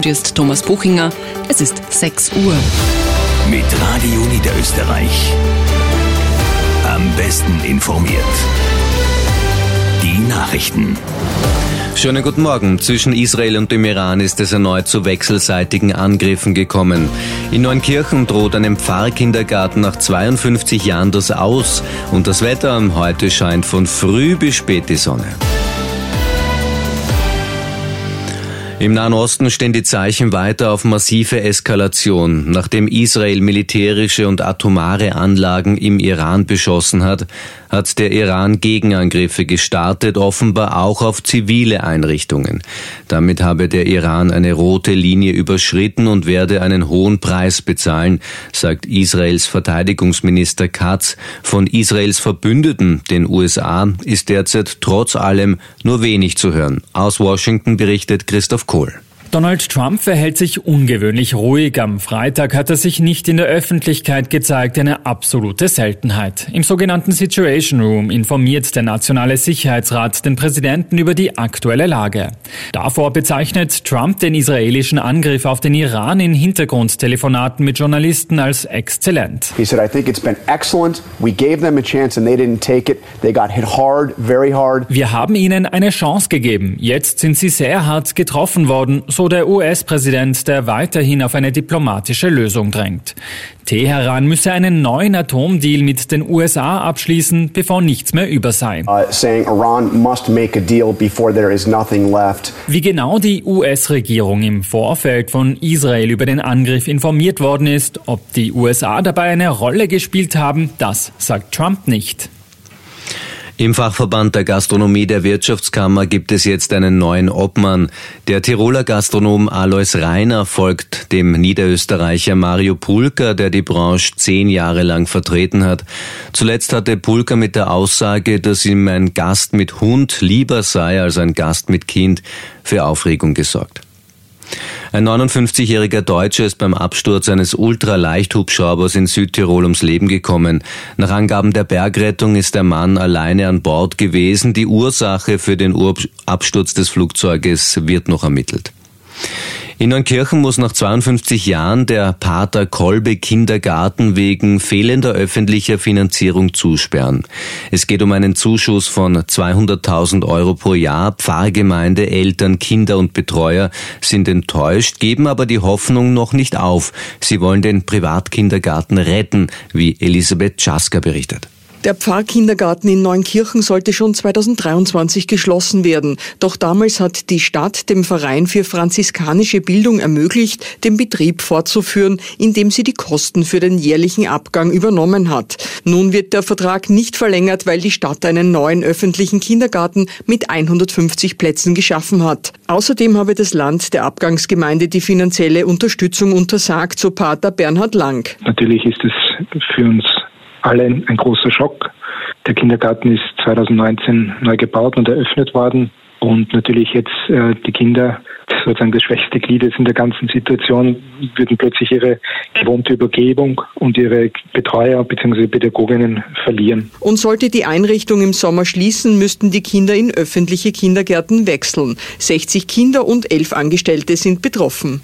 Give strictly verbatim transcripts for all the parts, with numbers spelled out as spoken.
hier ist Thomas Buchinger. Es ist sechs Uhr. Mit Radio Niederösterreich. Am besten informiert. Die Nachrichten. Schönen guten Morgen. Zwischen Israel und dem Iran ist es erneut zu wechselseitigen Angriffen gekommen. In Neunkirchen droht einem Pfarrkindergarten nach zweiundfünfzig Jahren das Aus. Und das Wetter heute scheint von früh bis spät die Sonne. Im Nahen Osten stehen die Zeichen weiter auf massive Eskalation. Nachdem Israel militärische und atomare Anlagen im Iran beschossen hat, hat der Iran Gegenangriffe gestartet, offenbar auch auf zivile Einrichtungen. Damit habe der Iran eine rote Linie überschritten und werde einen hohen Preis bezahlen, sagt Israels Verteidigungsminister Katz. Von Israels Verbündeten, den U S A, ist derzeit trotz allem nur wenig zu hören. Aus Washington berichtet Christoph Kohl. Donald Trump verhält sich ungewöhnlich ruhig. Am Freitag hat er sich nicht in der Öffentlichkeit gezeigt, eine absolute Seltenheit. Im sogenannten Situation Room informiert der Nationale Sicherheitsrat den Präsidenten über die aktuelle Lage. Davor bezeichnet Trump den israelischen Angriff auf den Iran in Hintergrundtelefonaten mit Journalisten als exzellent. He said, I think it's been excellent. We gave them a chance and they didn't take it. They got hit hard, very hard. Wir haben ihnen eine Chance gegeben. Jetzt sind sie sehr hart getroffen worden, so der U S-Präsident, der weiterhin auf eine diplomatische Lösung drängt. Teheran müsse einen neuen Atomdeal mit den U S A abschließen, bevor nichts mehr über sei. Uh, saying Iran must make a deal before there is nothing left. Wie genau die U S-Regierung im Vorfeld von Israel über den Angriff informiert worden ist, ob die U S A dabei eine Rolle gespielt haben, das sagt Trump nicht. Im Fachverband der Gastronomie der Wirtschaftskammer gibt es jetzt einen neuen Obmann. Der Tiroler Gastronom Alois Rainer folgt dem Niederösterreicher Mario Pulker, der die Branche zehn Jahre lang vertreten hat. Zuletzt hatte Pulker mit der Aussage, dass ihm ein Gast mit Hund lieber sei als ein Gast mit Kind, für Aufregung gesorgt. Ein neunundfünfzigjähriger Deutscher ist beim Absturz eines Ultraleichthubschraubers in Südtirol ums Leben gekommen. Nach Angaben der Bergrettung ist der Mann alleine an Bord gewesen. Die Ursache für den Absturz des Flugzeuges wird noch ermittelt. In Neunkirchen muss nach zweiundfünfzig Jahren der Pater Kolbe Kindergarten wegen fehlender öffentlicher Finanzierung zusperren. Es geht um einen Zuschuss von zweihunderttausend Euro pro Jahr. Pfarrgemeinde, Eltern, Kinder und Betreuer sind enttäuscht, geben aber die Hoffnung noch nicht auf. Sie wollen den Privatkindergarten retten, wie Elisabeth Czaska berichtet. Der Pfarrkindergarten in Neunkirchen sollte schon zweitausenddreiundzwanzig geschlossen werden. Doch damals hat die Stadt dem Verein für franziskanische Bildung ermöglicht, den Betrieb fortzuführen, indem sie die Kosten für den jährlichen Abgang übernommen hat. Nun wird der Vertrag nicht verlängert, weil die Stadt einen neuen öffentlichen Kindergarten mit hundertfünfzig Plätzen geschaffen hat. Außerdem habe das Land der Abgangsgemeinde die finanzielle Unterstützung untersagt, so Pater Bernhard Lang. Natürlich ist es für uns alle ein großer Schock. Der Kindergarten ist zweitausendneunzehn neu gebaut und eröffnet worden und natürlich jetzt äh, die Kinder, sozusagen das schwächste Glied jetzt in der ganzen Situation, würden plötzlich ihre gewohnte Übergebung und ihre Betreuer bzw. Pädagoginnen verlieren. Und sollte die Einrichtung im Sommer schließen, müssten die Kinder in öffentliche Kindergärten wechseln. sechzig Kinder und elf Angestellte sind betroffen.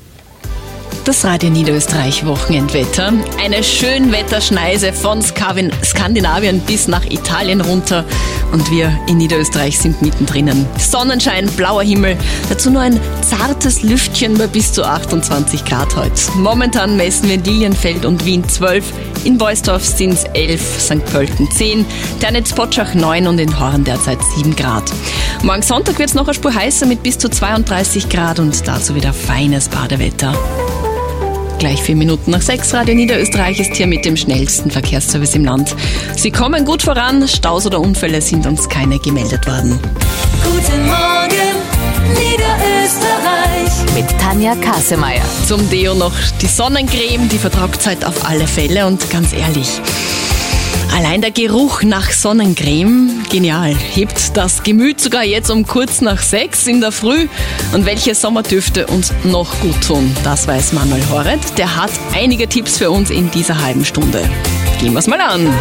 Das Radio Niederösterreich Wochenendwetter. Eine Schönwetterschneise von Skandinavien bis nach Italien runter. Und wir in Niederösterreich sind mittendrin. Sonnenschein, blauer Himmel. Dazu nur ein zartes Lüftchen bei bis zu achtundzwanzig Grad heute. Momentan messen wir in Lilienfeld und Wien zwölf. In Beusdorf sind es elf, Sankt Pölten zehn, Ternitz-Potschach neun und in Horn derzeit sieben Grad. Morgen Sonntag wird es noch eine Spur heißer mit bis zu zweiunddreißig Grad und dazu wieder feines Badewetter. Gleich vier Minuten nach sechs. Radio Niederösterreich ist hier mit dem schnellsten Verkehrsservice im Land. Sie kommen gut voran, Staus oder Unfälle sind uns keine gemeldet worden. Guten Morgen, Niederösterreich. Mit Tanja Kassemeyer. Zum Deo noch die Sonnencreme, die vertragt halt auf alle Fälle und ganz ehrlich, allein der Geruch nach Sonnencreme, genial, hebt das Gemüt sogar jetzt um kurz nach sechs in der Früh. Und welche Sommerdüfte uns noch gut tun, das weiß Manuel Horret. Der hat einige Tipps für uns in dieser halben Stunde. Gehen wir's mal an.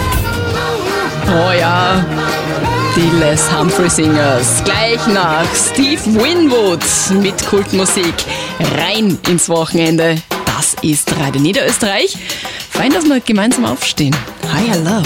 Oh ja, die Les Humphrey Singers. Gleich nach Steve Winwood mit Kultmusik. rein ins Wochenende. Das ist Radio Niederösterreich. Fein, dass wir gemeinsam aufstehen. Higher Love.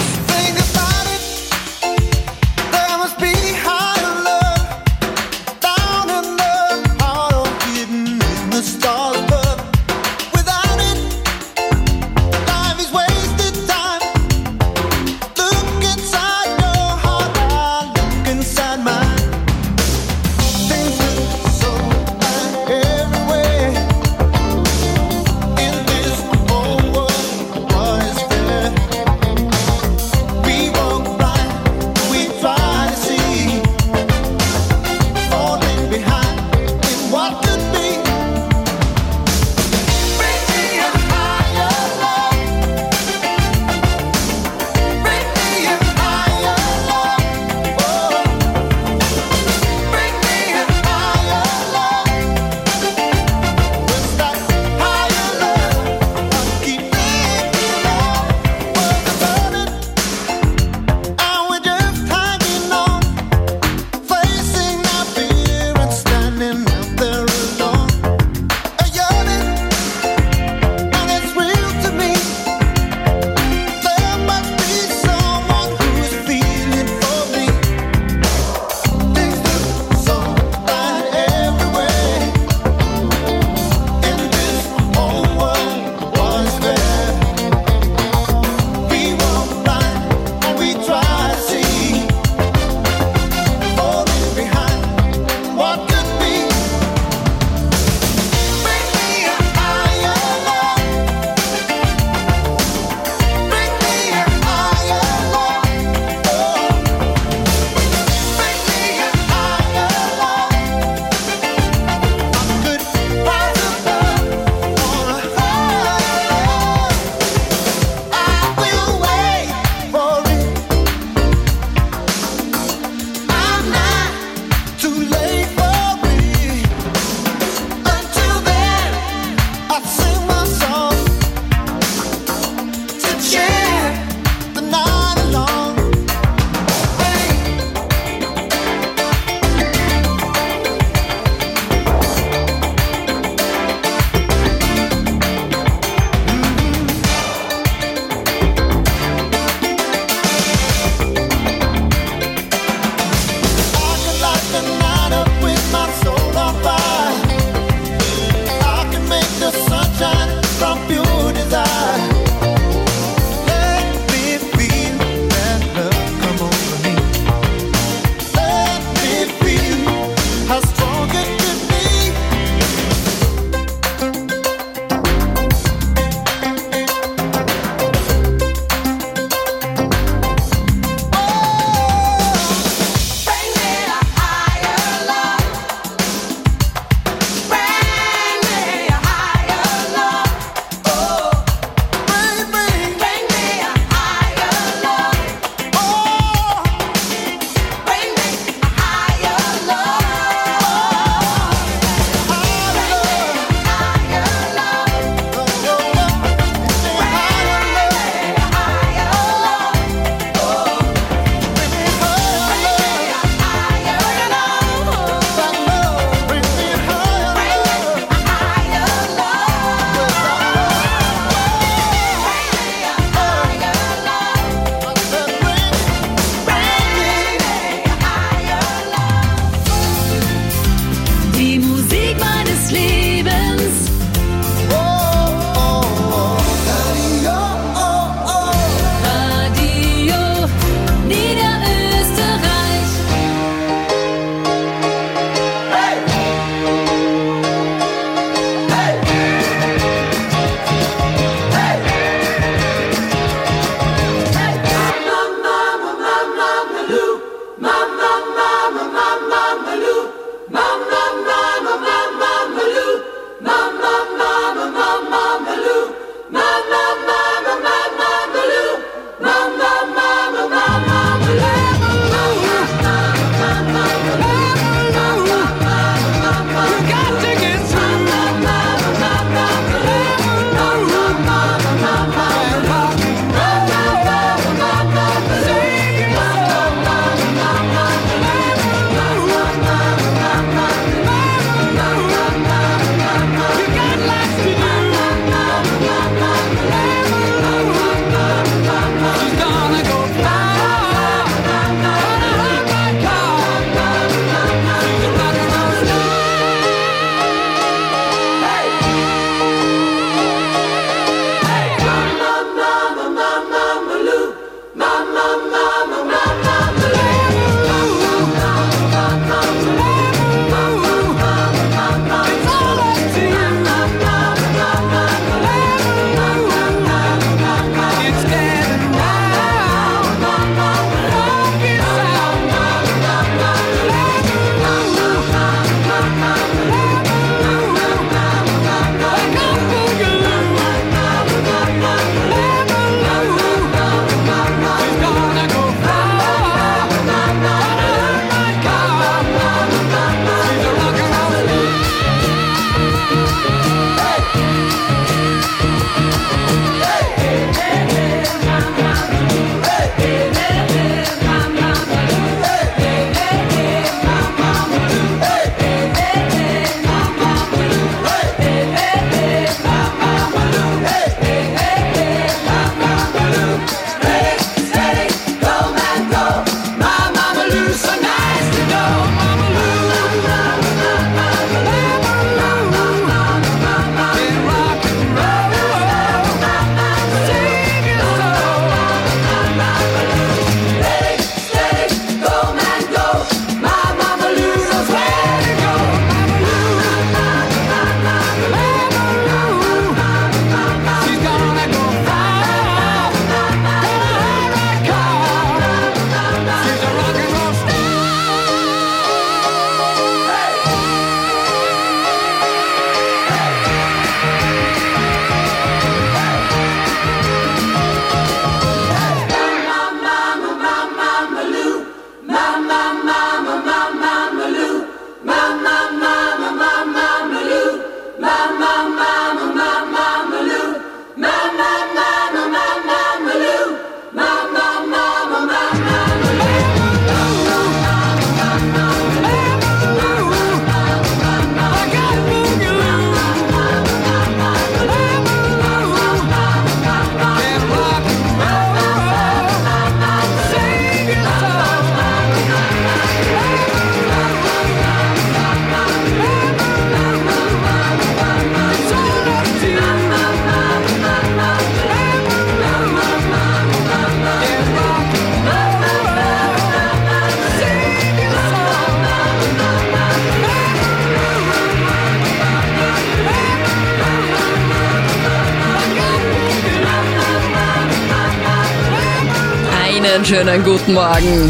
Einen schönen guten Morgen.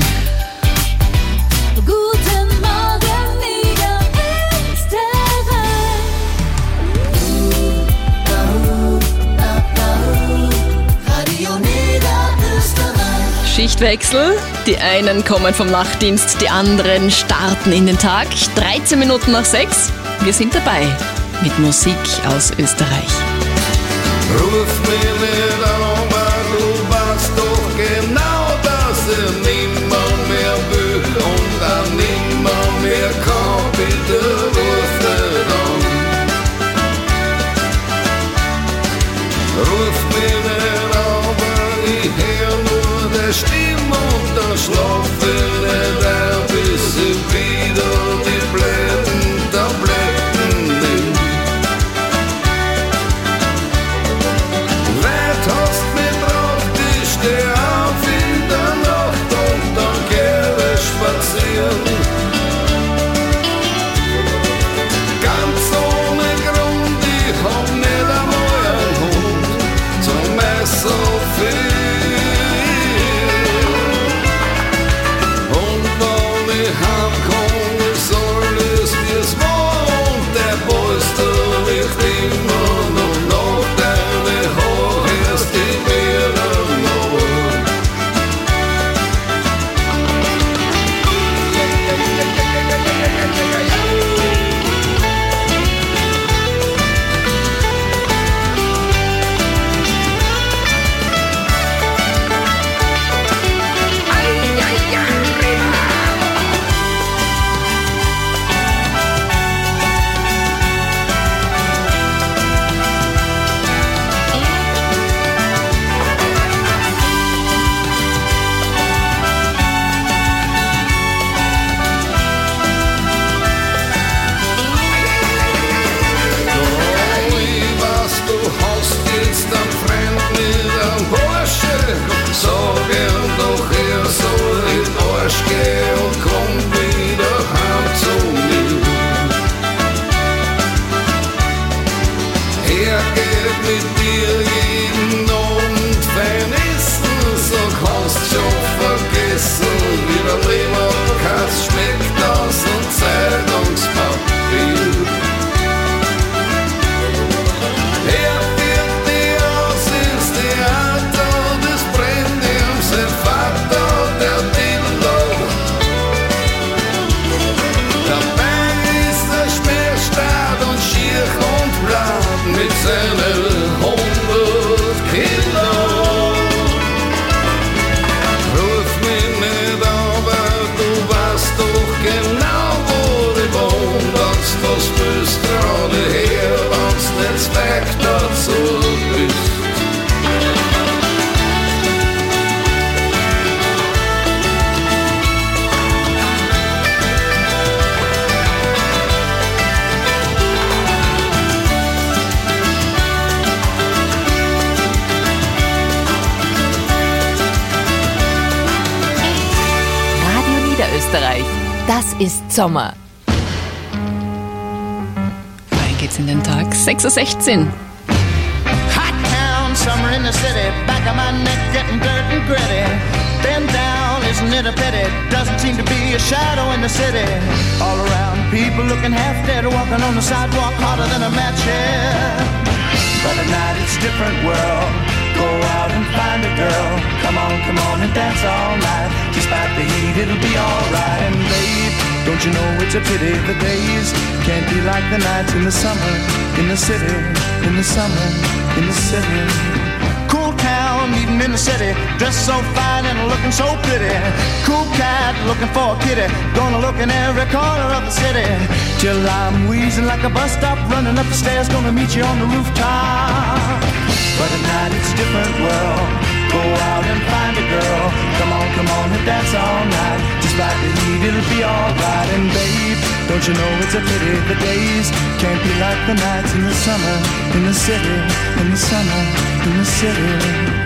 Guten Morgen, Niederösterreich. Radio Niederösterreich. Schichtwechsel. Die einen kommen vom Nachtdienst, die anderen starten in den Tag. dreizehn Minuten nach sechs. Wir sind dabei mit Musik aus Österreich. Ruf mich nicht an, weil du weißt doch genau, dass ich niemand mehr will und auch niemand mehr kann. Bitte ruf nicht an. Ruf mich nicht an, weil ich hör nur die Stimme und dann schlaf ich nicht ein, bis ich wieder die blöden Tabletten nimm. Hast mich drauf, ich steh auf in der Nacht und dann geh ich spazieren. Ganz ohne Grund, ich hab nicht einmal einen Hund, zum Messer viel. Und wenn ich heimkomm, ist alles wie es war und der Polster riecht immer noch nach deine Haare. Österreich. Das ist Sommer. Rein geht's in den Tag. sechs Uhr sechzehn. Hot town, summer in the city. Back of my neck getting dirt and gritty. Bend down, isn't it a pity? Doesn't seem to be a shadow in the city. All around, people looking half dead, walking on the sidewalk harder than a match here. But at night it's a different world. Go out and find a girl. Come on, come on and dance all night. Despite the heat, it'll be alright. And babe, don't you know it's a pity the days can't be like the nights in the summer, in the city, in the summer, in the city. Cool town, meeting in the city, dressed so fine and looking so pretty. Cool cat, looking for a kitty, gonna look in every corner of the city. Till I'm wheezing like a bus stop, running up the stairs, gonna meet you on the rooftop. But at night it's a different world. Go out and find a girl. Come on, come on and dance all night. Despite the heat, it'll be alright. And babe, don't you know it's a pity the days can't be like the nights in the summer, in the city, in the summer, in the city.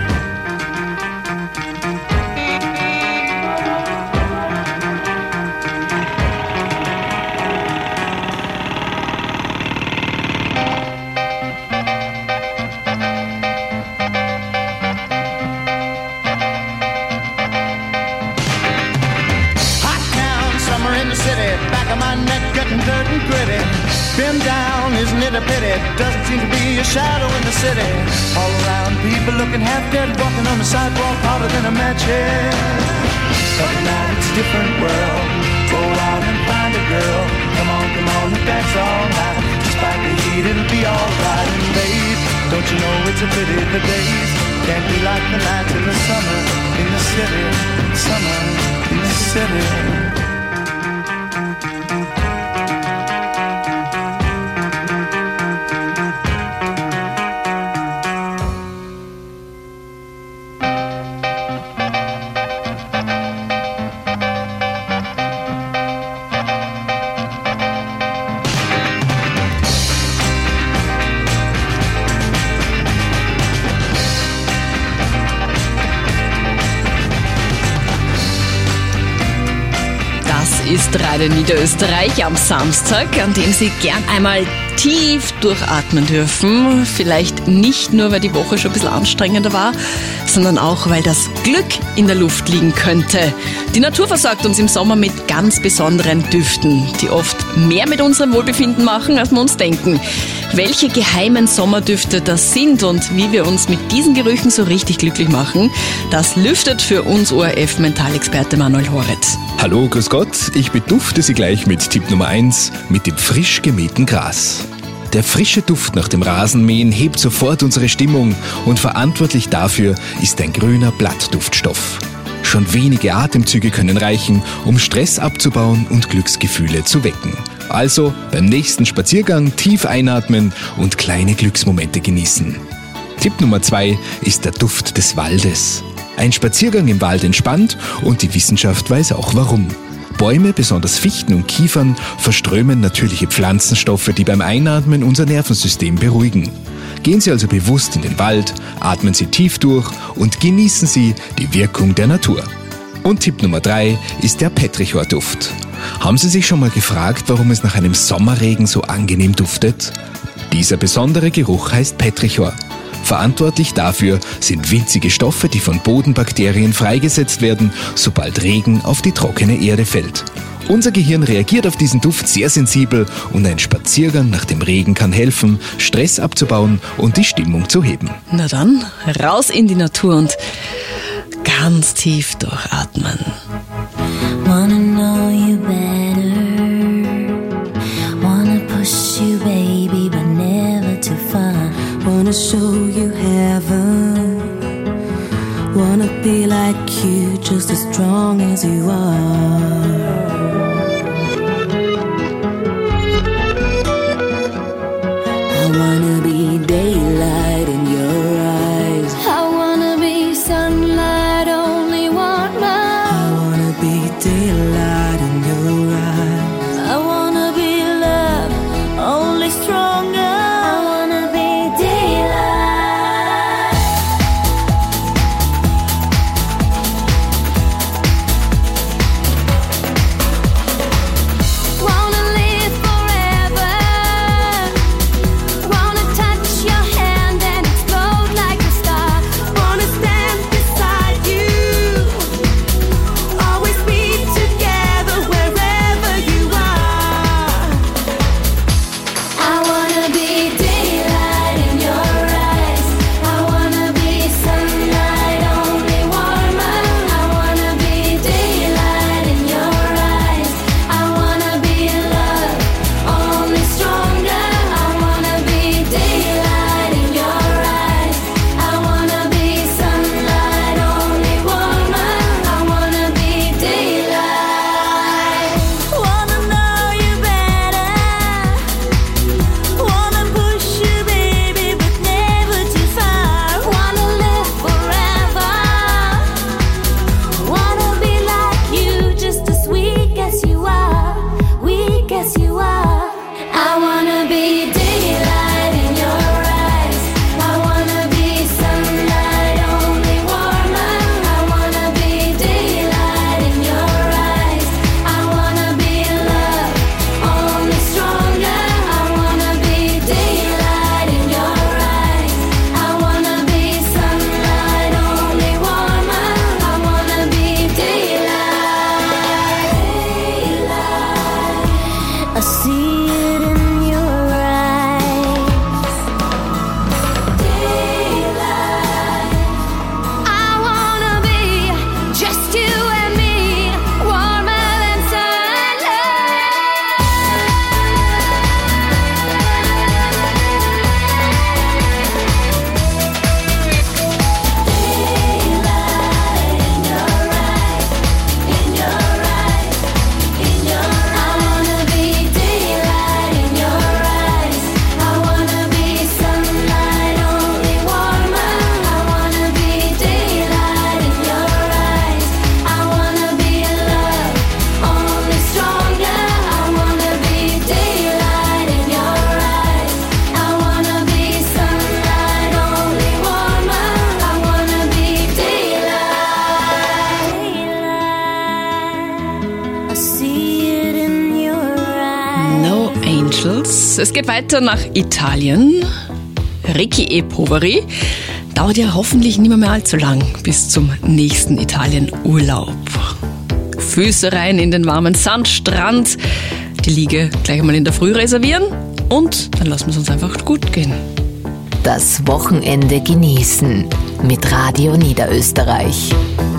doesn't seem to be a shadow in the city. All around, people looking half dead, walking on the sidewalk harder than a match head. But now it's a different world. Go out and find a girl. Come on, come on, and dance all night. Despite the heat, it'll be alright. And babe, don't you know it's a pity the days can't be like the nights in the summer in the city. Summer in the city. Ist Radio Niederösterreich am Samstag, an dem Sie gern einmal tief durchatmen dürfen. Vielleicht nicht nur, weil die Woche schon ein bisschen anstrengender war, sondern auch, weil das Glück in der Luft liegen könnte. Die Natur versorgt uns im Sommer mit ganz besonderen Düften, die oft mehr mit unserem Wohlbefinden machen, als wir uns denken. Welche geheimen Sommerdüfte das sind und wie wir uns mit diesen Gerüchen so richtig glücklich machen, das lüftet für uns O R F-Mentalexperte Manuel Horitz. Hallo, grüß Gott. Ich bedufte Sie gleich mit Tipp Nummer eins, mit dem frisch gemähten Gras. Der frische Duft nach dem Rasenmähen hebt sofort unsere Stimmung und verantwortlich dafür ist ein grüner Blattduftstoff. Schon wenige Atemzüge können reichen, um Stress abzubauen und Glücksgefühle zu wecken. Also beim nächsten Spaziergang tief einatmen und kleine Glücksmomente genießen. Tipp Nummer zwei ist der Duft des Waldes. Ein Spaziergang im Wald entspannt und die Wissenschaft weiß auch warum. Bäume, besonders Fichten und Kiefern, verströmen natürliche Pflanzenstoffe, die beim Einatmen unser Nervensystem beruhigen. Gehen Sie also bewusst in den Wald, atmen Sie tief durch und genießen Sie die Wirkung der Natur. Und Tipp Nummer drei ist der Petrichor-Duft. Haben Sie sich schon mal gefragt, warum es nach einem Sommerregen so angenehm duftet? Dieser besondere Geruch heißt Petrichor. Verantwortlich dafür sind winzige Stoffe, die von Bodenbakterien freigesetzt werden, sobald Regen auf die trockene Erde fällt. Unser Gehirn reagiert auf diesen Duft sehr sensibel und ein Spaziergang nach dem Regen kann helfen, Stress abzubauen und die Stimmung zu heben. Na dann, raus in die Natur und ganz tief durchatmen. Wanna know you better. Wanna push you, baby, but never too far. Wanna show you heaven. Wanna be like you, just as strong as you are. I wanna be daylight in your eyes. I wanna be sunlight, only one night. I wanna be daylight in your eyes. I wanna be love, only stronger. I wanna be daylight. Wanna live forever. Wanna touch your hand. Es geht weiter nach Italien. Ricky E. Poveri. Dauert ja hoffentlich nicht mehr, mehr allzu lang bis zum nächsten Italien-Urlaub. Füße rein in den warmen Sandstrand, die Liege gleich einmal in der Früh reservieren und dann lassen wir es uns einfach gut gehen. Das Wochenende genießen mit Radio Niederösterreich.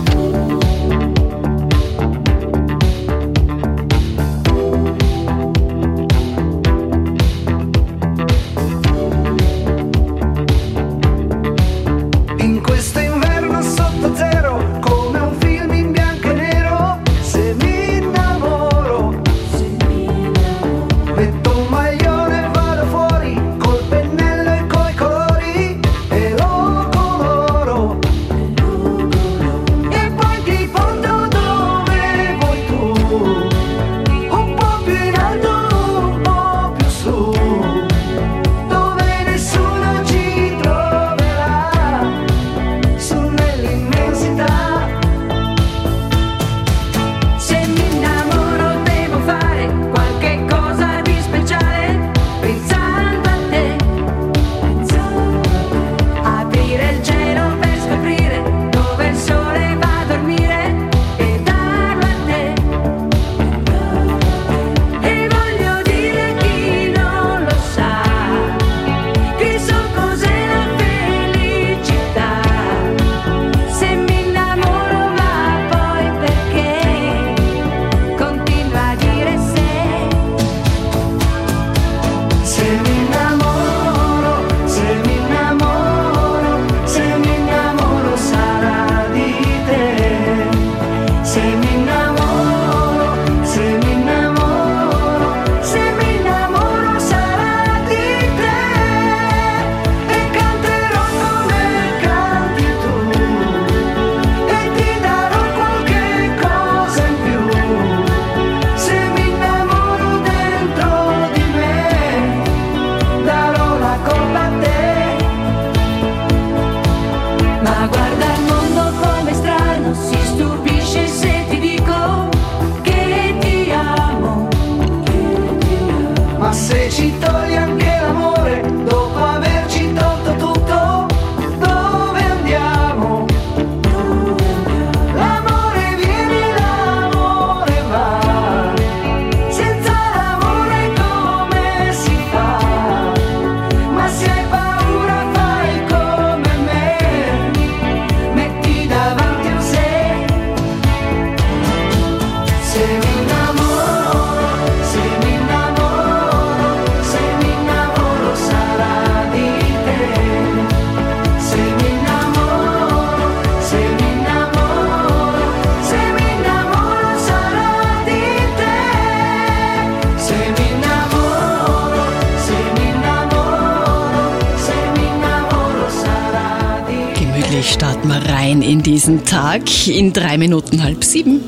Starten wir rein in diesen Tag in drei Minuten halb sieben.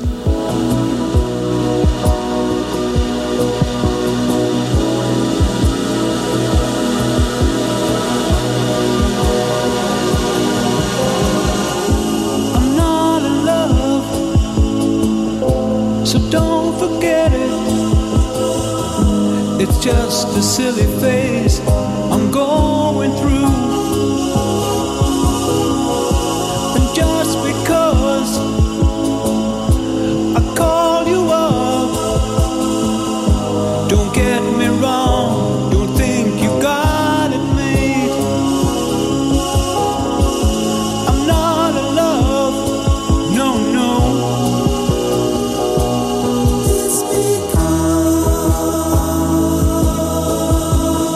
I'm not in love, so don't forget it. It's just a silly phase I'm going through. Oh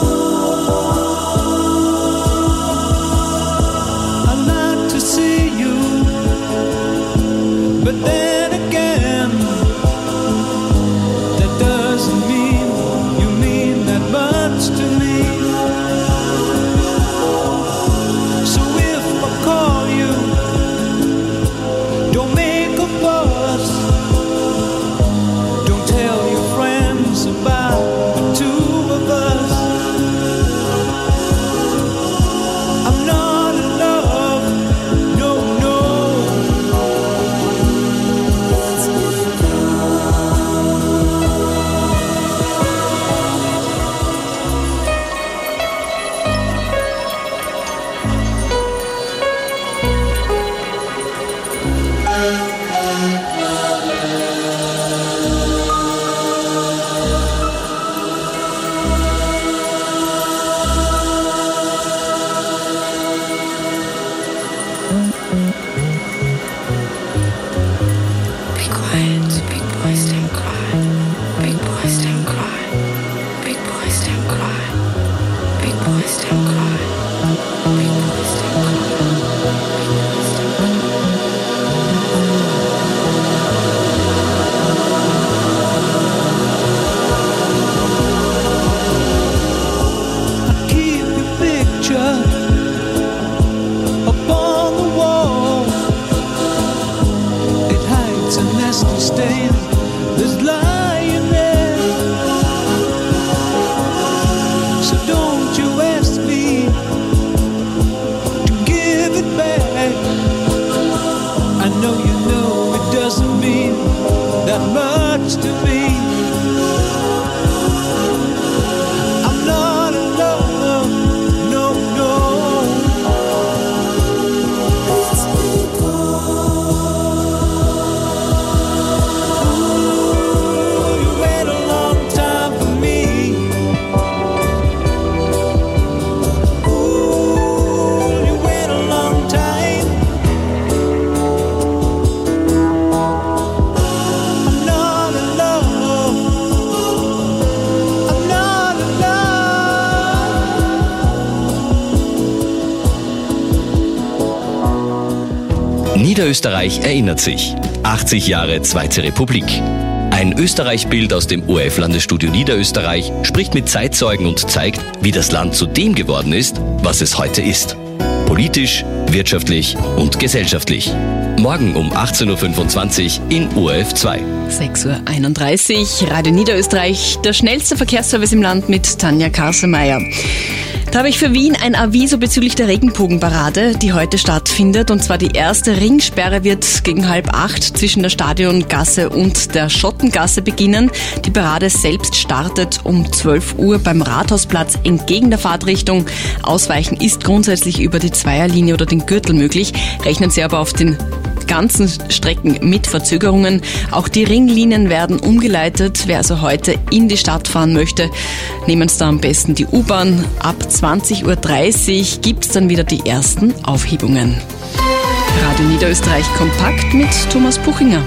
Niederösterreich erinnert sich. achtzig Jahre Zweite Republik. Ein Österreich-Bild aus dem O R F-Landesstudio Niederösterreich spricht mit Zeitzeugen und zeigt, wie das Land zu dem geworden ist, was es heute ist. Politisch, wirtschaftlich und gesellschaftlich. Morgen um achtzehn Uhr fünfundzwanzig in O R F zwei. sechs Uhr einunddreißig, Radio Niederösterreich, der schnellste Verkehrsservice im Land mit Tanja Karsemeier. Da habe ich für Wien ein Aviso bezüglich der Regenbogenparade, die heute stattfindet. Und zwar die erste Ringsperre wird gegen halb acht zwischen der Stadiongasse und der Schottengasse beginnen. Die Parade selbst startet um zwölf Uhr beim Rathausplatz entgegen der Fahrtrichtung. Ausweichen ist grundsätzlich über die Zweierlinie oder den Gürtel möglich. Rechnen Sie aber auf den ganzen Strecken mit Verzögerungen. Auch die Ringlinien werden umgeleitet. Wer also heute in die Stadt fahren möchte, nehmen Sie da am besten die U-Bahn. Ab zwanzig Uhr dreißig gibt es dann wieder die ersten Aufhebungen. Radio Niederösterreich kompakt mit Thomas Puchinger.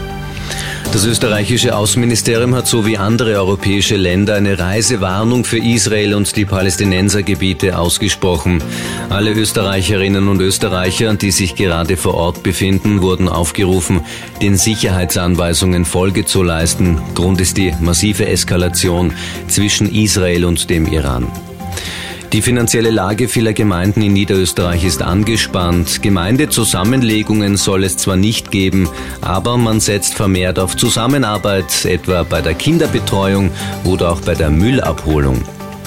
Das österreichische Außenministerium hat so wie andere europäische Länder eine Reisewarnung für Israel und die Palästinensergebiete ausgesprochen. Alle Österreicherinnen und Österreicher, die sich gerade vor Ort befinden, wurden aufgerufen, den Sicherheitsanweisungen Folge zu leisten. Grund ist die massive Eskalation zwischen Israel und dem Iran. Die finanzielle Lage vieler Gemeinden in Niederösterreich ist angespannt. Gemeindezusammenlegungen soll es zwar nicht geben, aber man setzt vermehrt auf Zusammenarbeit, etwa bei der Kinderbetreuung oder auch bei der Müllabholung.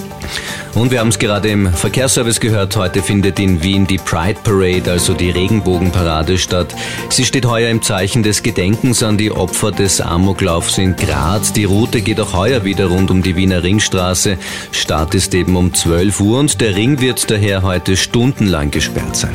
Und wir haben es gerade im Verkehrsservice gehört, heute findet in Wien die Pride Parade, also die Regenbogenparade statt. Sie steht heuer im Zeichen des Gedenkens an die Opfer des Amoklaufs in Graz. Die Route geht auch heuer wieder rund um die Wiener Ringstraße. Start ist eben um zwölf Uhr und der Ring wird daher heute stundenlang gesperrt sein.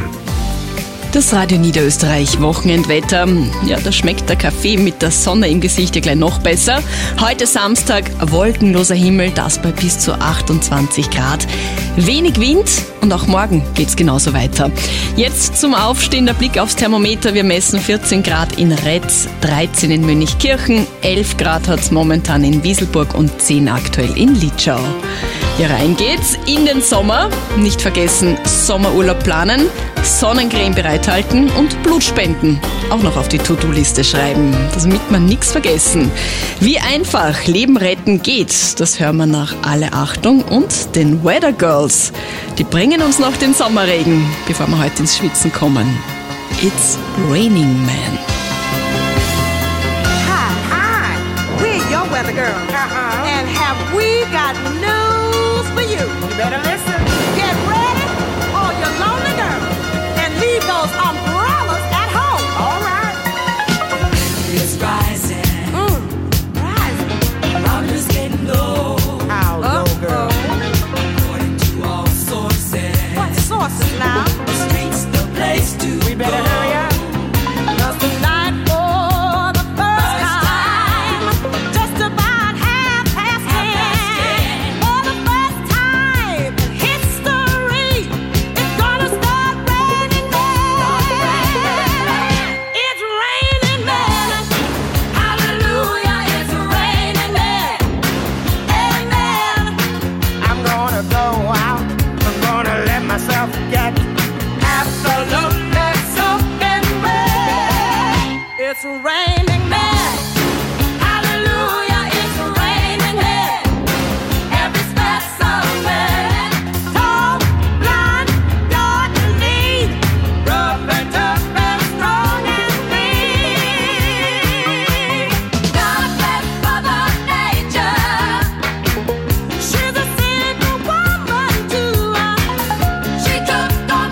Das Radio Niederösterreich Wochenendwetter. Ja, da schmeckt der Kaffee mit der Sonne im Gesicht ja gleich noch besser. Heute Samstag, wolkenloser Himmel, das bei bis zu achtundzwanzig Grad. Wenig Wind und auch morgen geht's genauso weiter. Jetzt zum Aufstehen, der Blick aufs Thermometer. Wir messen vierzehn Grad in Retz, dreizehn in Mönchkirchen, elf Grad hat's momentan in Wieselburg und zehn aktuell in Litschau. Ja, rein geht's in den Sommer. Nicht vergessen, Sommerurlaub planen, Sonnencreme bereithalten und Blutspenden auch noch auf die To-Do-Liste schreiben, damit man nichts vergessen. Wie einfach Leben retten geht, das hören wir nach Alle Achtung und den Weather Girls. Die bringen uns noch den Sommerregen, bevor wir heute ins Schwitzen kommen. It's Raining Man. Hi, hi, we're your Weather Girls. Uh-huh. And have we got news for you? You better listen. Get ready, all your lonely girls, and leave those umbrellas at home. All right. It's rising. Mm, rising. Problems getting low. How low, girl? According to all sources. What sources now? The streets, the place to We better go. hurry up. 'Cause tonight, for the first time, just about half past ten, for the first time in history, it's gonna start raining men. It's raining men. Hallelujah, it's raining men. Amen. I'm gonna go out. I'm gonna let myself get absolutely soaking wet. It's raining men. Hallelujah, it's raining men. Every specimen, tall, blind, dark and neat, rough and tough and strong and mean. God bless Mother Nature. She's a single woman too. She took on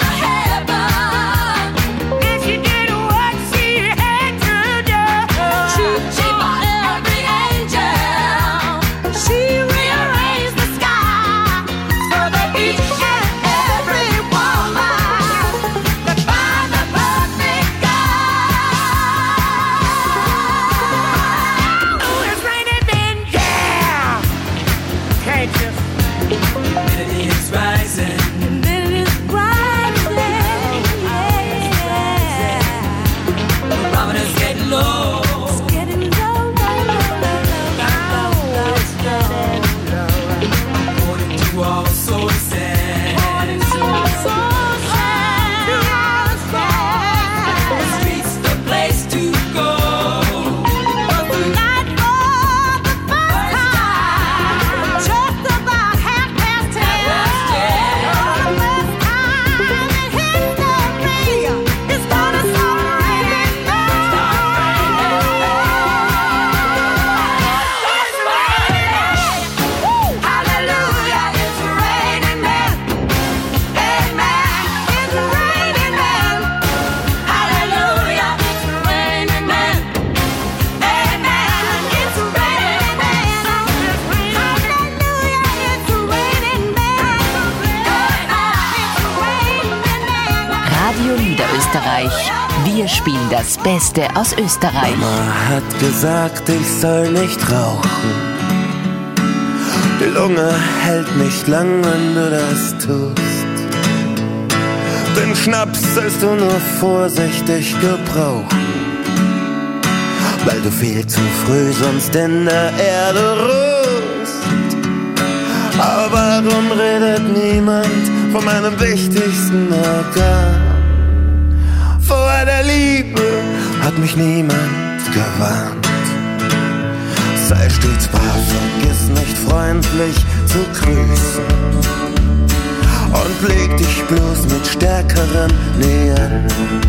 Radio Niederösterreich. Wir spielen das Beste aus Österreich. Mama hat gesagt, ich soll nicht rauchen. Die Lunge hält nicht lang, wenn du das tust. Den Schnaps sollst du nur vorsichtig gebrauchen, weil du viel zu früh sonst in der Erde ruhst. Aber warum redet niemand von meinem wichtigsten Organ? Vor der Liebe hat mich niemand gewarnt. Sei stets brav, vergiss nicht freundlich zu grüßen und leg dich bloß mit Stärkeren näher.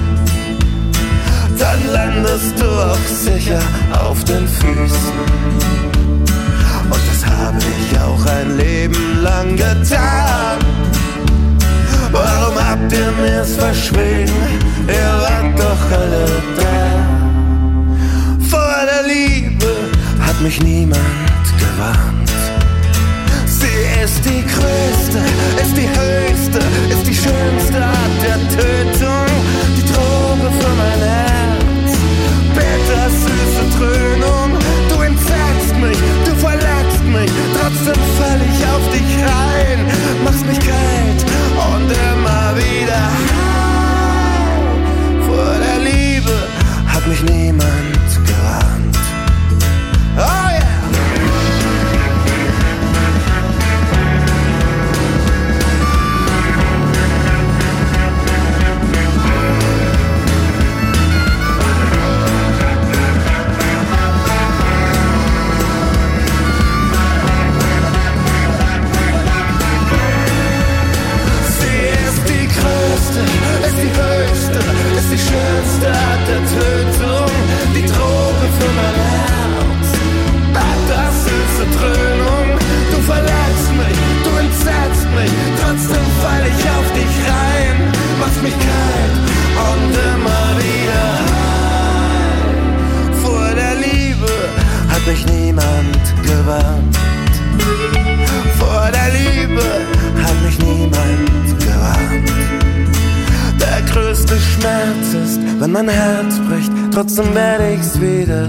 Dann landest du auch sicher auf den Füßen. Und das habe ich auch ein Leben lang getan. Warum habt ihr mir's verschwiegen? Ihr wart doch alle da. Vor der Liebe hat mich niemand gewarnt. Sie ist die größte, ist die höchste, ist die schönste Art der Tötung. Die Droge für mein Herz, bitter süße Dröhnung. Du entsetzt mich, du verletzt mich, trotzdem fall ich auf dich rein. Machst mich kalt und immer wieder heim. Vor der Liebe hat mich niemand gewarnt. Oh yeah! Ist die höchste, ist die schönste Art der Tötung. Die Droge für mein Herz, das süße Dröhnung. Du verletzt mich, du entsetzt mich, trotzdem fall ich auf dich rein. Machst mich kalt und immer wieder heim. Vor der Liebe hat mich niemand gewarnt. Vor der Liebe hat mich niemand gewarnt. Der größte Schmerz ist, wenn mein Herz bricht, trotzdem werde ich's wieder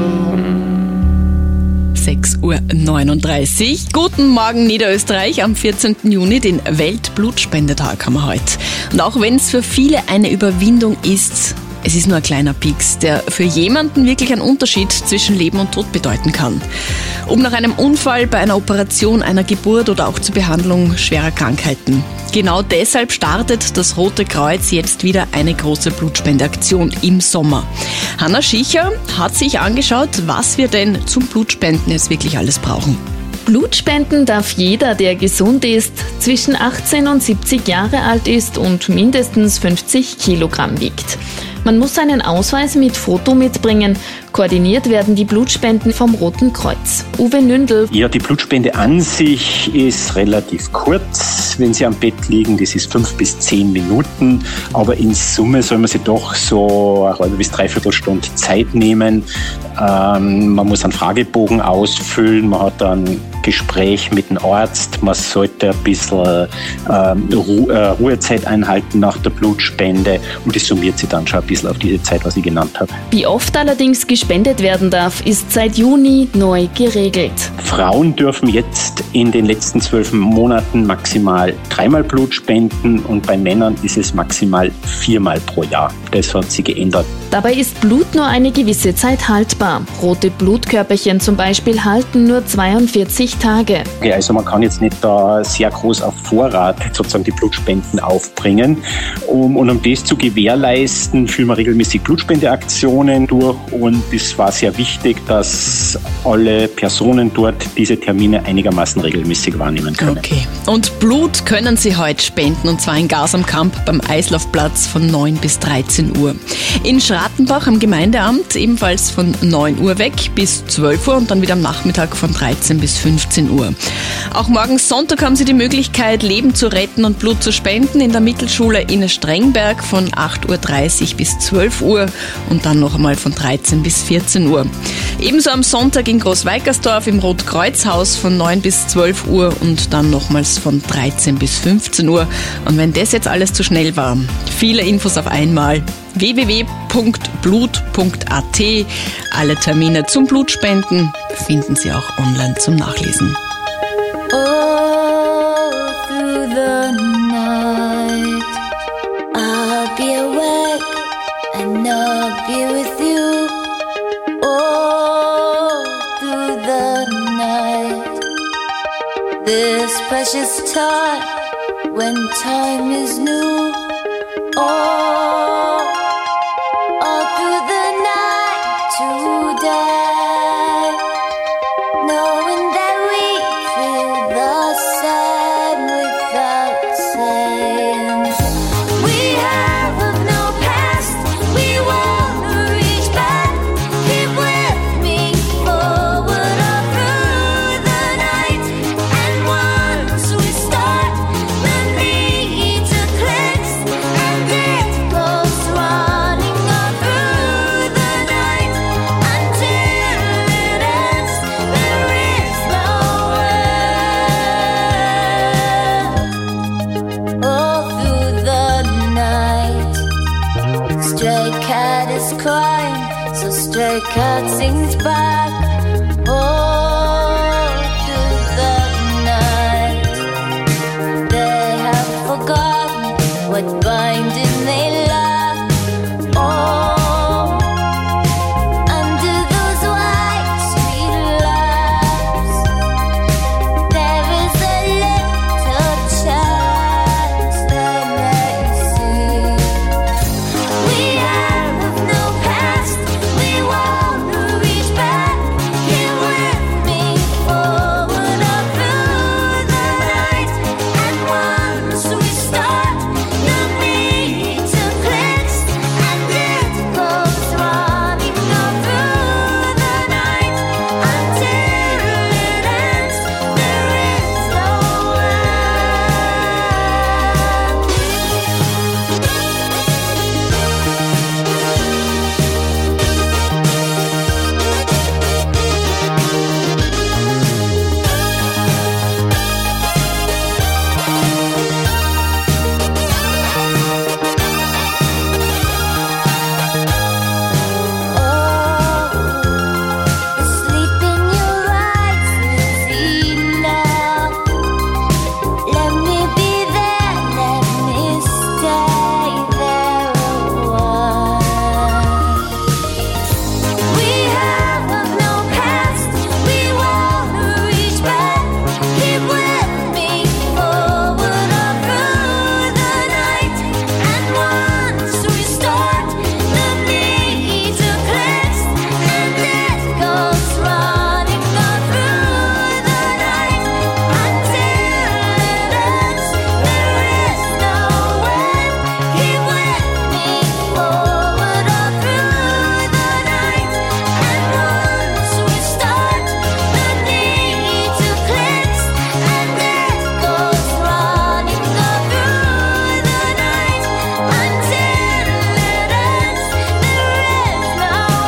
tun. sechs Uhr neununddreißig. Guten Morgen Niederösterreich. Am vierzehnten Juni, den Weltblutspendetag haben wir heute. Und auch wenn es für viele eine Überwindung ist, es ist nur ein kleiner Pieks, der für jemanden wirklich einen Unterschied zwischen Leben und Tod bedeuten kann. Ob nach einem Unfall, bei einer Operation, einer Geburt oder auch zur Behandlung schwerer Krankheiten. Genau deshalb startet das Rote Kreuz jetzt wieder eine große Blutspendeaktion im Sommer. Hanna Schicher hat sich angeschaut, was wir denn zum Blutspenden jetzt wirklich alles brauchen. Blutspenden darf jeder, der gesund ist, zwischen achtzehn und siebzig Jahre alt ist und mindestens fünfzig Kilogramm wiegt. Man muss seinen Ausweis mit Foto mitbringen. Koordiniert werden die Blutspenden vom Roten Kreuz. Uwe Nündel. Ja, die Blutspende an sich ist relativ kurz, wenn Sie am Bett liegen. Das ist fünf bis zehn Minuten. Aber in Summe soll man sich doch so eine halbe bis dreiviertel Stunde Zeit nehmen. Ähm, man muss einen Fragebogen ausfüllen. Man hat dann Gespräch mit dem Arzt. Man sollte ein bisschen ähm, Ru- äh, Ruhezeit einhalten nach der Blutspende. Und das summiert sich dann schon ein bisschen auf diese Zeit, was ich genannt habe. Wie oft allerdings gespendet werden darf, ist seit Juni neu geregelt. Frauen dürfen jetzt in den letzten zwölf Monaten maximal dreimal Blut spenden und bei Männern ist es maximal viermal pro Jahr. Das hat sich geändert. Dabei ist Blut nur eine gewisse Zeit haltbar. Rote Blutkörperchen zum Beispiel halten nur zweiundvierzig Tage. Okay, also man kann jetzt nicht da sehr groß auf Vorrat sozusagen die Blutspenden aufbringen. Um, und um das zu gewährleisten, führen wir regelmäßig Blutspendeaktionen durch und es war sehr wichtig, dass alle Personen dort diese Termine einigermaßen regelmäßig wahrnehmen können. Okay. Und Blut können Sie heute spenden, und zwar in Gas am Kamp beim Eislaufplatz von neun bis dreizehn Uhr. In Schrattenbach am Gemeindeamt ebenfalls von neun Uhr weg bis zwölf Uhr und dann wieder am Nachmittag von dreizehn bis fünfzehn Uhr. Auch morgen Sonntag haben Sie die Möglichkeit, Leben zu retten und Blut zu spenden in der Mittelschule in Strengberg von acht Uhr dreißig bis zwölf Uhr und dann noch einmal von dreizehn bis bis vierzehn Uhr. Ebenso am Sonntag in Großweikersdorf im Rotkreuzhaus von neun bis zwölf Uhr und dann nochmals von dreizehn bis fünfzehn Uhr. Und wenn das jetzt alles zu schnell war, viele Infos auf einmal. w w w punkt blut punkt a t. Alle Termine zum Blutspenden finden Sie auch online zum Nachlesen. All through the night, I'll be awake and I'll be with you. All through the night, this precious time when time is new. All, all through the night today, knowing that we feel the same without saying. We have of no past, we wanna reach back. Keep with me forward all through the night. And once we start, the need to cleanse, and it goes running all through the night until it ends. There is no end. All through the night, stray cat is crying, so stray cat sings back. All through the night, they have forgotten what binding they lack. Oh, under those white street lamps, there is a little chance they may see. We have no past, we wanna reach back. Here with me forward all through the night. And once we start, the need to cleanse, and it goes running all through the night until it ends. There is no The sleep in your eyes is eating now. Let me be there, let me stay there a while. We have of no past, we wanna reach back. Keep with me forward all through the night. And once we start, the need to cleanse, and it goes running all through the night until it ends. There is no end. Keep with me forward all through the night. And once we start, the need to cleanse, and it goes running all through the night until it ends. There is no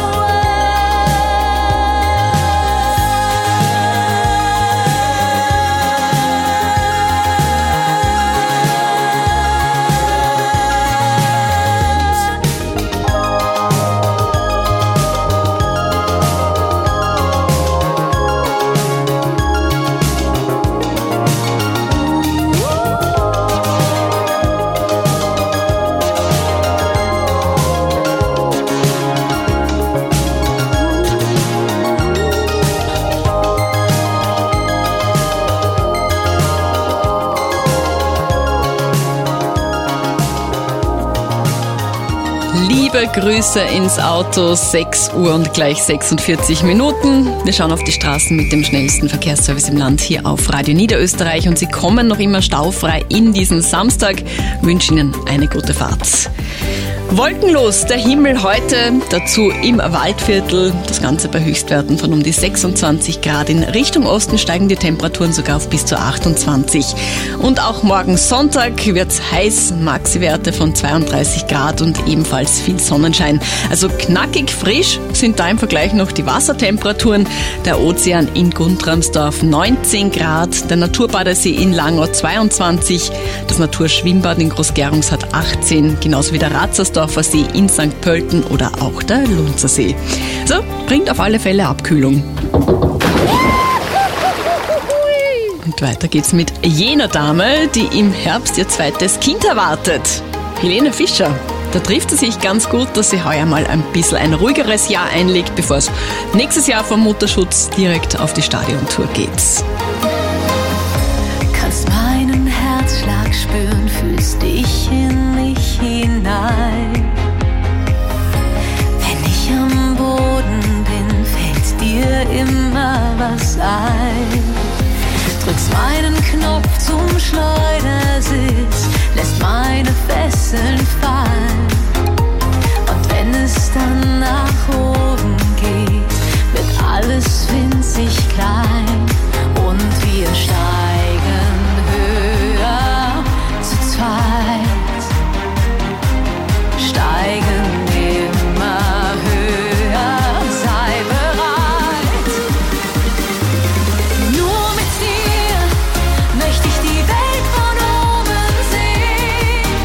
Liebe Grüße ins Auto, sechs Uhr und gleich sechsundvierzig Minuten. Wir schauen auf die Straßen mit dem schnellsten Verkehrsservice im Land hier auf Radio Niederösterreich und Sie kommen noch immer staufrei in diesen Samstag. Ich wünsche Ihnen eine gute Fahrt. Wolkenlos der Himmel heute, dazu im Waldviertel. Das Ganze bei Höchstwerten von um die sechsundzwanzig Grad. In Richtung Osten steigen die Temperaturen sogar auf bis zu achtundzwanzig. Und auch morgen Sonntag wird's heiß, Maxi-Werte von zweiunddreißig Grad und ebenfalls viel Sonnenschein. Also knackig frisch sind da im Vergleich noch die Wassertemperaturen. Der Ozean in Guntramsdorf neunzehn Grad, der Naturbadersee in Langau zweiundzwanzig, das Naturschwimmbad in Groß-Gerungs hat achtzehn, genauso wie der Ratzersdorfer See in Sankt Pölten oder auch der Lunzer See. So, bringt auf alle Fälle Abkühlung. Und weiter geht's mit jener Dame, die im Herbst ihr zweites Kind erwartet. Helene Fischer. Da trifft es sich ganz gut, dass sie heuer mal ein bisschen ein ruhigeres Jahr einlegt, bevor es nächstes Jahr vom Mutterschutz direkt auf die Stadiontour geht. Kannst meinen Herzschlag spüren, fühlst dich in mich hinein. Wenn ich am Boden bin, fällt dir immer was ein. Drückst meinen Knopf zum Schleudersitz, lässt meine Fesseln fallen. Und wenn es dann nach oben geht, wird alles winzig klein. Und wir steigen höher zu zweit, steigen immer höher, sei bereit. Nur mit dir möchte ich die Welt von oben sehen.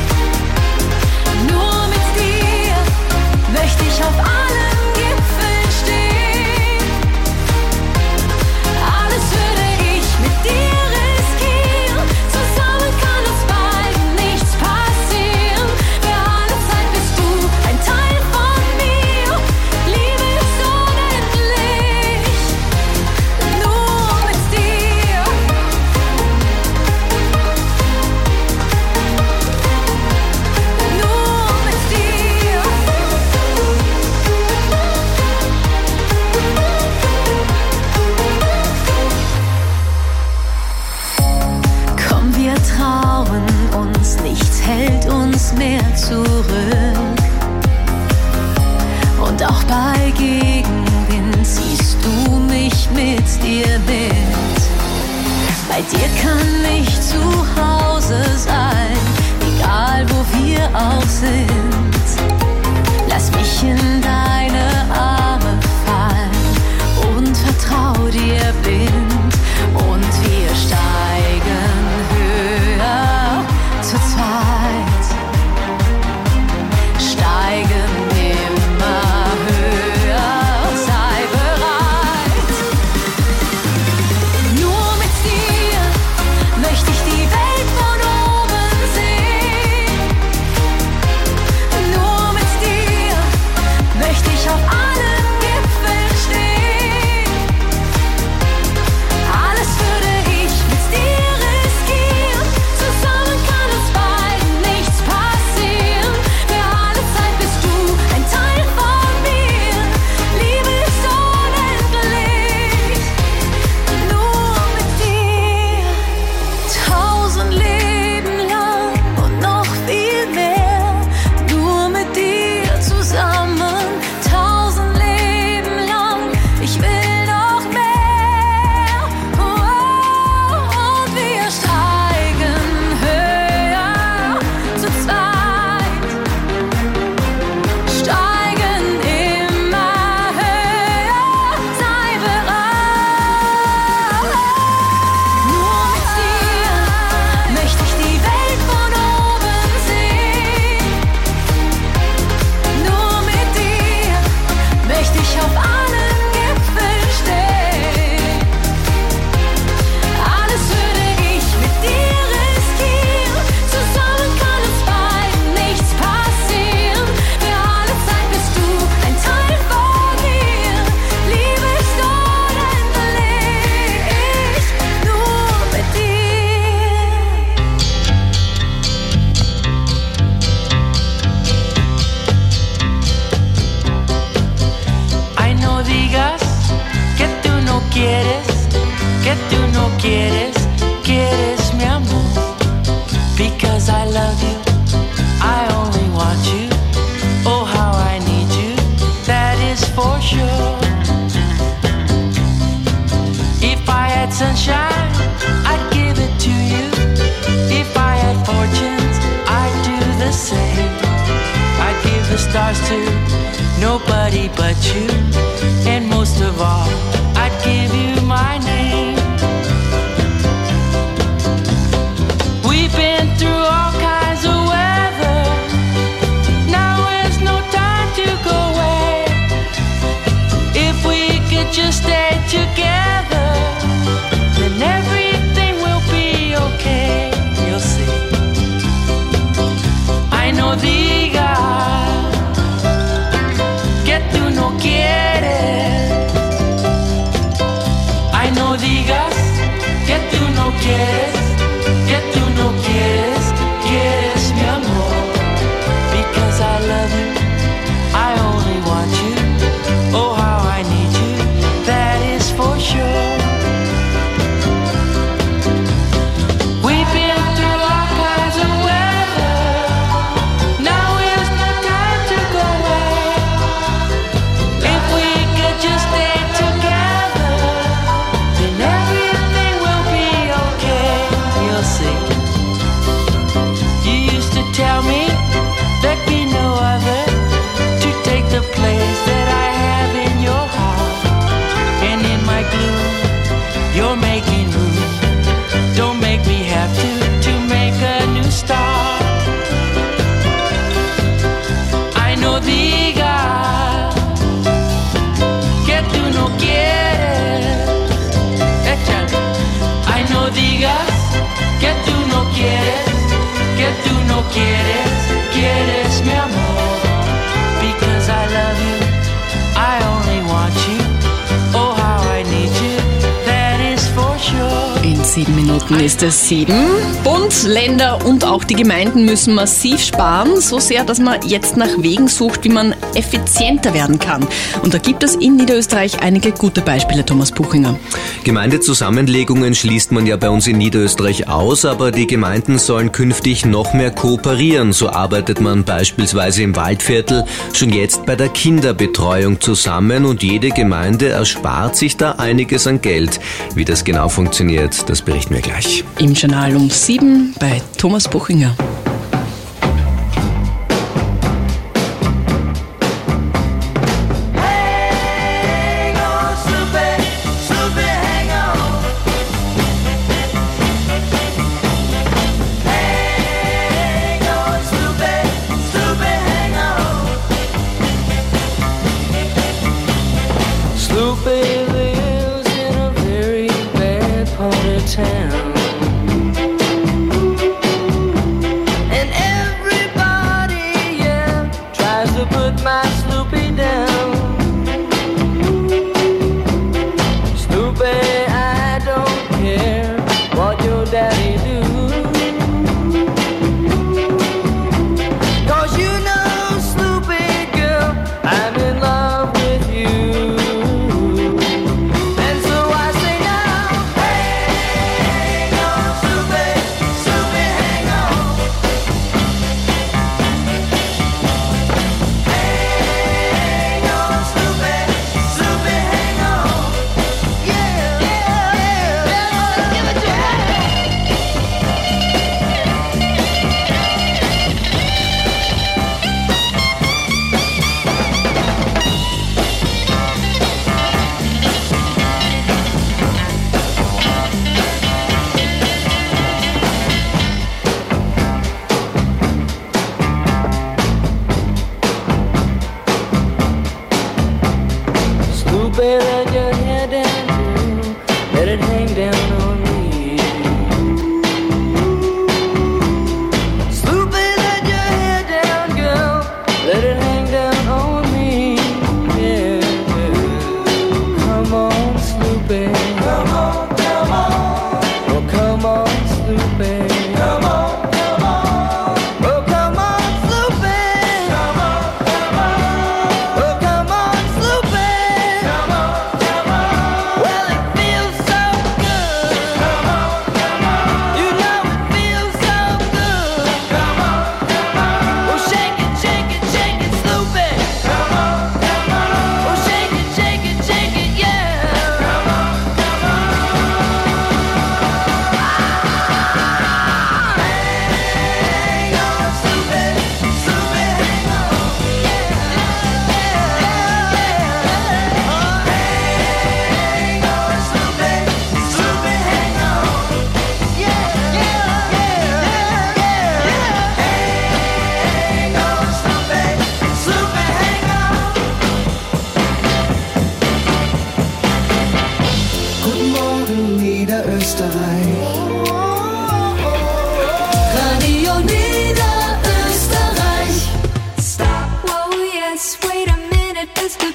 Nur mit dir möchte ich auf allen Gipfeln stehen. Alles würde ich mit dir riskieren. Zusammen kann uns beiden nichts passieren. Für alle Zeit bist du ein Teil von mir. Liebe ist unendlich. Nur mit dir. Nur mit dir. Komm, wir trauen uns, nichts hält uns mehr zurück. Und auch bei Gegenwind ziehst du mich mit dir mit. Bei dir kann ich zu Hause sein, egal wo wir auch sind. Lass mich in deine Arme fallen und vertrau dir blind. Und wir steigen höher zu zweit, steigen immer höher, sei bereit. Nur mit dir möchte ich die Welt von oben sehen. Nur mit dir möchte ich sunshine, I'd give it to you. If I had fortunes, I'd do the same. I'd give the stars to nobody but you. And most of all, I'd give you my name. We've been through all kinds of weather. Now is no time to go away. If we could just stay together, then everything will be okay. You'll see. I no digas que tú no quieres. I no digas que tú no quieres. Que tú no quieres, quieres mi amor. Because I love you, I only want you. Oh, how I need you, that is for sure. We've been through all kinds of weather. Now is the time to go away. If we could just stay together, then everything will be okay. You'll see. You used to tell me there'd be no other to take the place that I have in your heart. And in my gloom, you're making room. Don't make me have to, to make a new start. I no digas que tú no quieres. Échale. I no digas que tú no quieres, que tú no quieres, quieres mi amor. Because I love you, I only want you. Oh, how I need you, that is for sure. In sieben Minuten ist es sieben. Bund, Länder und auch die Gemeinden müssen massiv sparen, so sehr, dass man jetzt nach Wegen sucht, wie man effizienter werden kann. Und da gibt es in Niederösterreich einige gute Beispiele, Thomas Buchinger. Gemeindezusammenlegungen schließt man ja bei uns in Niederösterreich aus, aber die Gemeinden sollen künftig noch mehr kooperieren. So arbeitet man beispielsweise im Waldviertel schon jetzt bei der Kinderbetreuung zusammen und jede Gemeinde erspart sich da einiges an Geld. Wie das genau funktioniert, das berichten wir gleich. Im Journal um sieben bei Thomas Buchinger. Sloopy lives in a very bad part of town.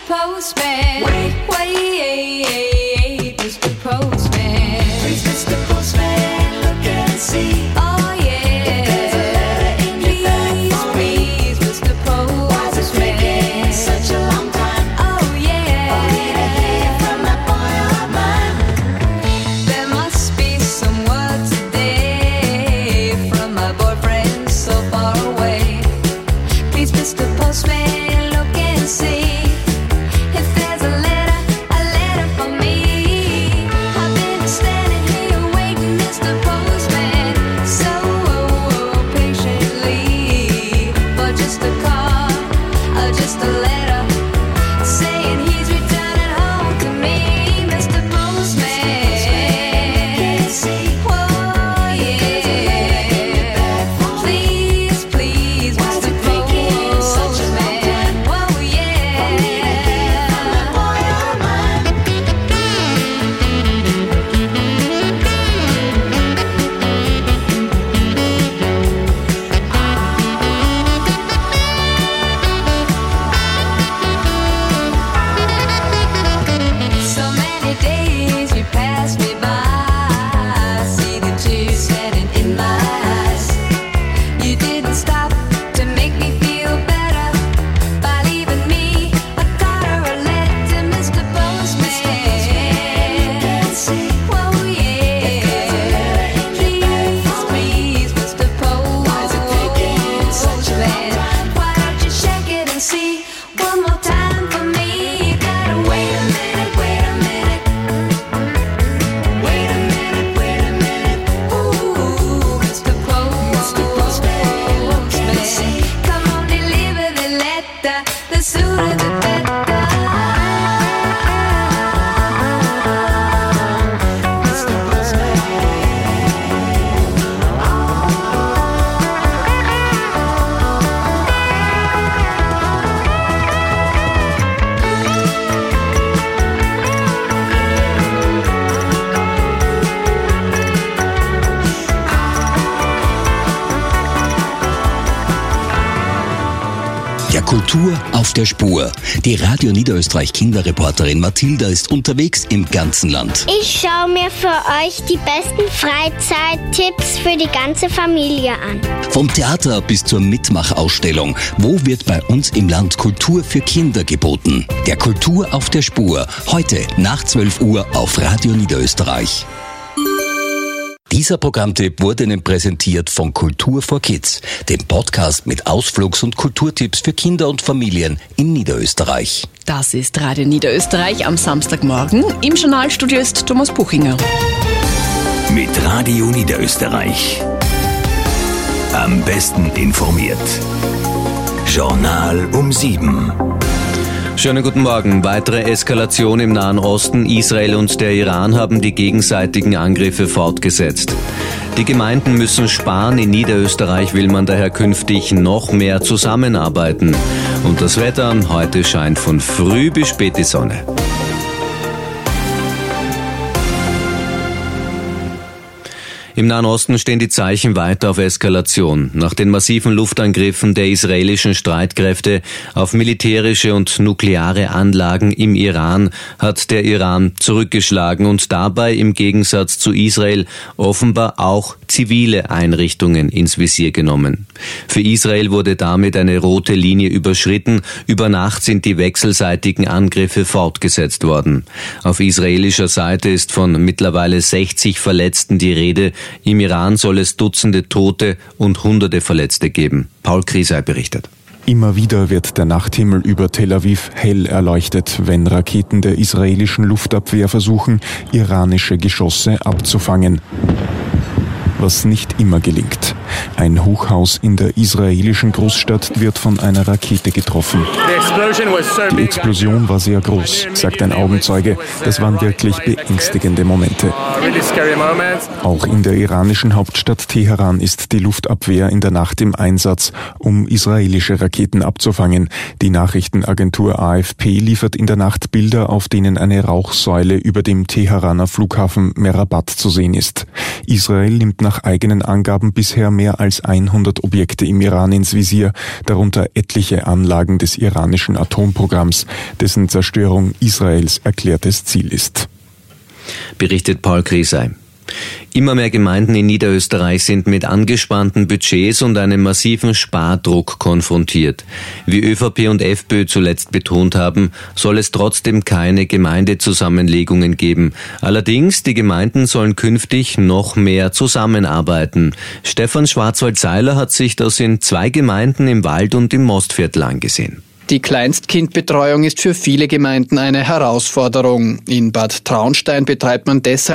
Postman. Wait, wait, Mister Postman. Please, Mister Postman, look and see. Oh yeah. There's a letter in your bag for me. Please, Mister Postman. Why's it taking such a long time? Oh yeah. Only to hear from that boy of mine. There must be some word today from my boyfriend so far away. Please, Mister Postman, look and see. Kultur auf der Spur. Die Radio Niederösterreich Kinderreporterin Mathilda ist unterwegs im ganzen Land. Ich schaue mir für euch die besten Freizeittipps für die ganze Familie an. Vom Theater bis zur Mitmachausstellung. Wo wird bei uns im Land Kultur für Kinder geboten? Der Kultur auf der Spur. Heute nach zwölf Uhr auf Radio Niederösterreich. Dieser Programmtipp wurde Ihnen präsentiert von Kultur for Kids, dem Podcast mit Ausflugs- und Kulturtipps für Kinder und Familien in Niederösterreich. Das ist Radio Niederösterreich am Samstagmorgen. Im Journalstudio ist Thomas Buchinger. Mit Radio Niederösterreich. Am besten informiert. Journal um sieben. Schönen guten Morgen. Weitere Eskalation im Nahen Osten. Israel und der Iran haben die gegenseitigen Angriffe fortgesetzt. Die Gemeinden müssen sparen. In Niederösterreich will man daher künftig noch mehr zusammenarbeiten. Und das Wetter, heute scheint von früh bis spät die Sonne. Im Nahen Osten stehen die Zeichen weiter auf Eskalation. Nach den massiven Luftangriffen der israelischen Streitkräfte auf militärische und nukleare Anlagen im Iran hat der Iran zurückgeschlagen und dabei im Gegensatz zu Israel offenbar auch zivile Einrichtungen ins Visier genommen. Für Israel wurde damit eine rote Linie überschritten. Über Nacht sind die wechselseitigen Angriffe fortgesetzt worden. Auf israelischer Seite ist von mittlerweile sechzig Verletzten die Rede. Im Iran soll es Dutzende Tote und Hunderte Verletzte geben. Paul Kriesei berichtet. Immer wieder wird der Nachthimmel über Tel Aviv hell erleuchtet, wenn Raketen der israelischen Luftabwehr versuchen, iranische Geschosse abzufangen. Was nicht immer gelingt. Ein Hochhaus in der israelischen Großstadt wird von einer Rakete getroffen. Die Explosion war sehr groß, sagt ein Augenzeuge. Das waren wirklich beängstigende Momente. Auch in der iranischen Hauptstadt Teheran ist die Luftabwehr in der Nacht im Einsatz, um israelische Raketen abzufangen. Die Nachrichtenagentur A F P liefert in der Nacht Bilder, auf denen eine Rauchsäule über dem Teheraner Flughafen Merabat zu sehen ist. Israel nimmt nach eigenen Angaben bisher mehr als hundert Objekte im Iran ins Visier, darunter etliche Anlagen des iranischen Atomprogramms, dessen Zerstörung Israels erklärtes Ziel ist. Berichtet Paul Griesei. Immer mehr Gemeinden in Niederösterreich sind mit angespannten Budgets und einem massiven Spardruck konfrontiert. Wie ÖVP und FPÖ zuletzt betont haben, soll es trotzdem keine Gemeindezusammenlegungen geben. Allerdings, die Gemeinden sollen künftig noch mehr zusammenarbeiten. Stefan Schwarzwald-Seiler hat sich das in zwei Gemeinden im Wald- und im Mostviertel angesehen. Die Kleinstkindbetreuung ist für viele Gemeinden eine Herausforderung. In Bad Traunstein betreibt man deshalb